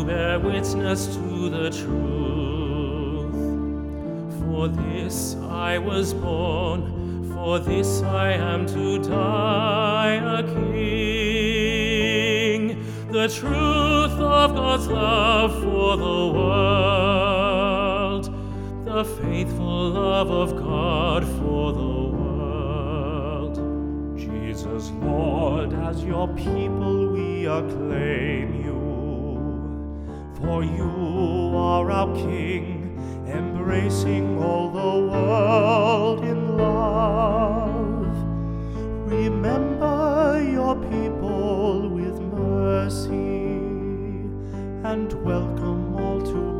to bear witness to the truth. For this I was born, for this I am to die a king. The truth of God's love for the world, the faithful love of God for the world. Jesus, Lord, as your people we acclaim you. For you are our King, embracing all the world in love. Remember your people with mercy, and welcome all to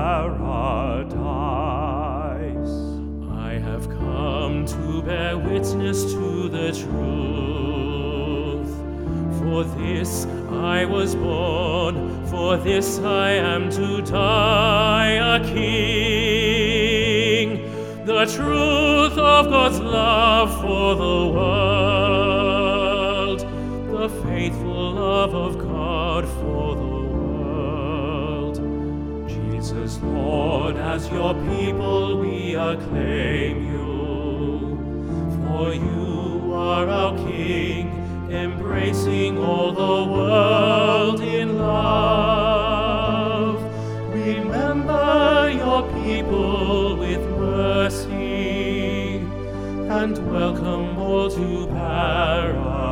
paradise. I have come to bear witness to the truth. For this I was born, for this I am to die a king. The truth of God's love for the world, the faithful love of God for the world. Jesus, Lord, as your people we acclaim you. For you are our King, embracing all the world in love. Remember your people with mercy, and welcome all to paradise.